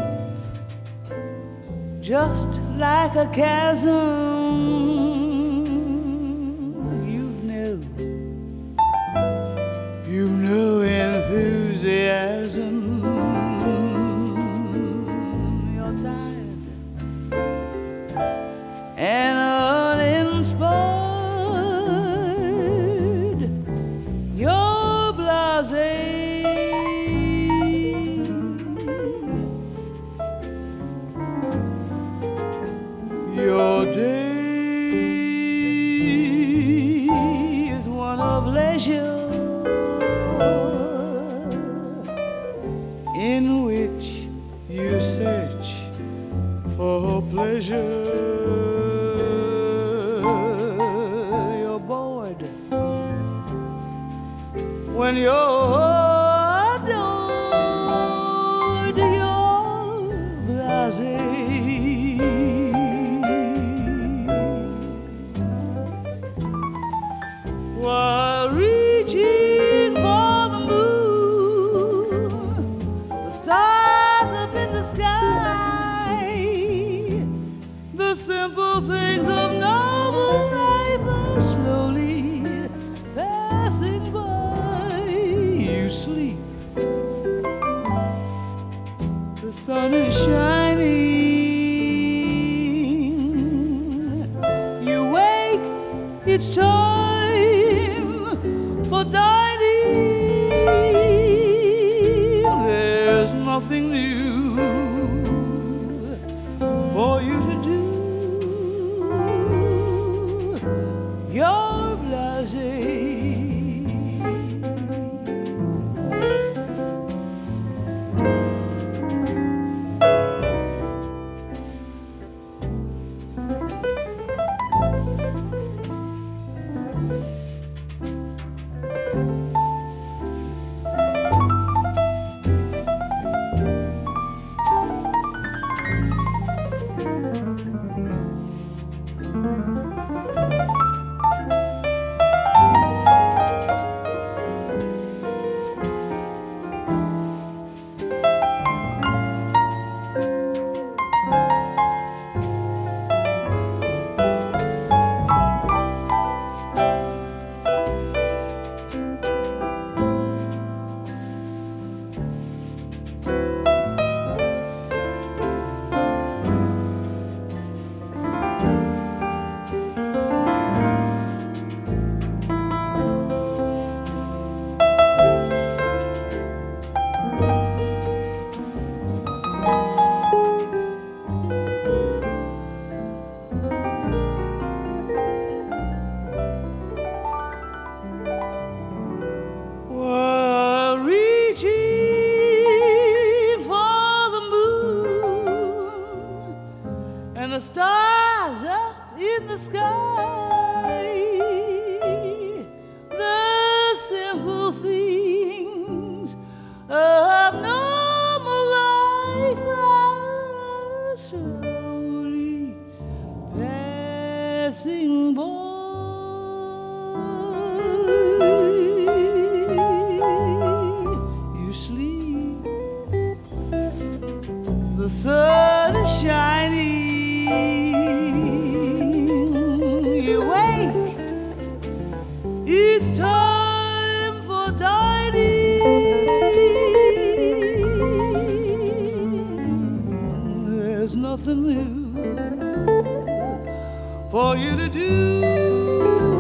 just like a chasm. You've no enthusiasm. You're tired and uninspired. You're blasé. Your day is one of leisure, in which you search for pleasure. You're bored when you're adored. You're blasé. While reaching for the moon, the stars up in the sky, the simple things of noble life are slowly passing by. You sleep, the sun is shining. You wake, it's time for dining. There's nothing new for you to do. You're blasé. And the stars up in the sky, the simple things of normal life are slowly passing by. You sleep, the sun is shining. You wake, it's time for dining. There's nothing new for you to do.